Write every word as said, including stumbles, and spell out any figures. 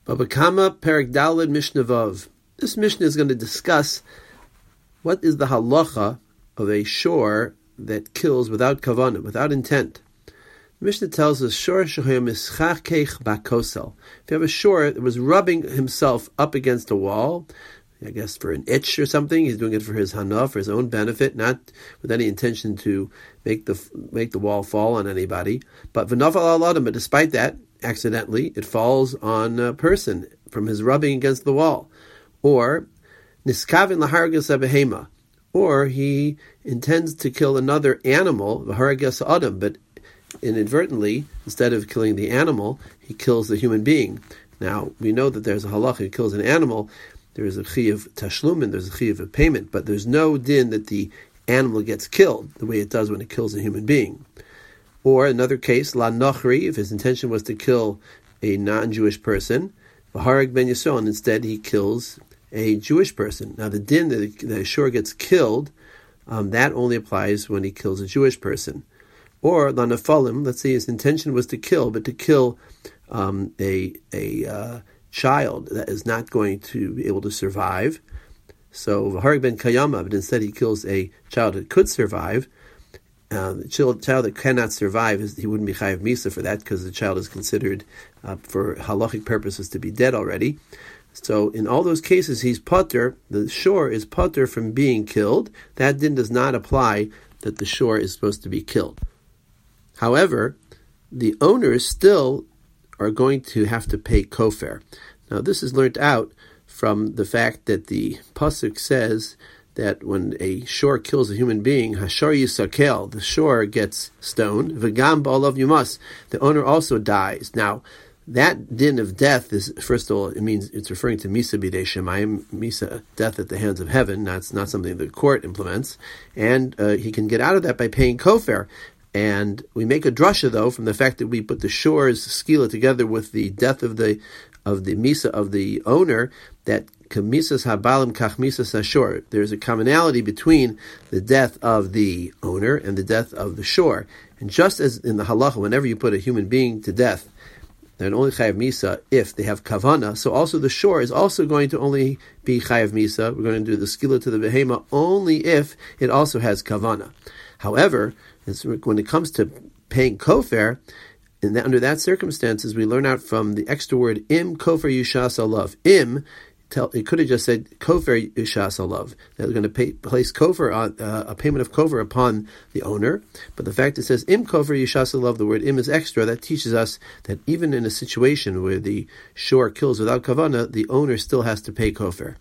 Baba Kama Perek Daled Mishnah Vav. This Mishnah is going to discuss what is the halacha of a shor that kills without kavanah, without intent. The Mishnah tells us, shor shehoya mischachech bakosel. If you have a shor that was rubbing himself up against a wall, I guess for an itch or something, he's doing it for his hana, for his own benefit, not with any intention to make the make the wall fall on anybody. But v'nafal al adam, but despite that, accidentally, it falls on a person from his rubbing against the wall. Or niskavin lahargas abehema, or he intends to kill another animal, v'haragas adam, but inadvertently, instead of killing the animal, he kills the human being. Now, we know that there's a halacha, he kills an animal, there is a chi of tashlumin, there's a chi of payment, but there's no din that the animal gets killed the way it does when it kills a human being. Or another case, la nochri, if his intention was to kill a non-Jewish person, v'harag ben Yisrael, and instead he kills a Jewish person. Now the din that the shor gets killed, um, that only applies when he kills a Jewish person. Or la nefalim, let's say his intention was to kill, but to kill um, a a uh, child that is not going to be able to survive. So v'harag ben kayama, but instead he kills a child that could survive. Uh, the child, child that cannot survive, is, he wouldn't be chayav misa for that because the child is considered, uh, for halachic purposes, to be dead already. So in all those cases, he's pater. The shor is pater from being killed. That din does not apply that the shor is supposed to be killed. However, the owners still are going to have to pay kofer. Now this is learnt out from the fact that the pasuk says that when a shor kills a human being, hashor yisakel, the shor gets stoned, v'gam ba'olav yumas, the owner also dies. Now, that din of death is, first of all, it means it's referring to misa bidei shemayim, misa, death at the hands of heaven. That's not something the court implements, and uh, he can get out of that by paying kofer. And we make a drasha though from the fact that we put the shor's skila together with the death of the of the misa of the owner, that kamisas habalim kach misas hashor. There's a commonality between the death of the owner and the death of the shor. And just as in the halacha, whenever you put a human being to death, they're only chayav misa if they have kavana. So also the shor is also going to only be chayav misa. We're going to do the skila to the behema only if it also has kavana. However, when it comes to paying kofer, in that, under that circumstances, we learn out from the extra word im kofer yushas alav. Im, tell, it could have just said kofer yushas alav. They're going to pay, place kofer on, uh, a payment of kofer upon the owner. But the fact it says im kofer yushas alav, the word im is extra. That teaches us that even in a situation where the shor kills without kavanah, the owner still has to pay kofer.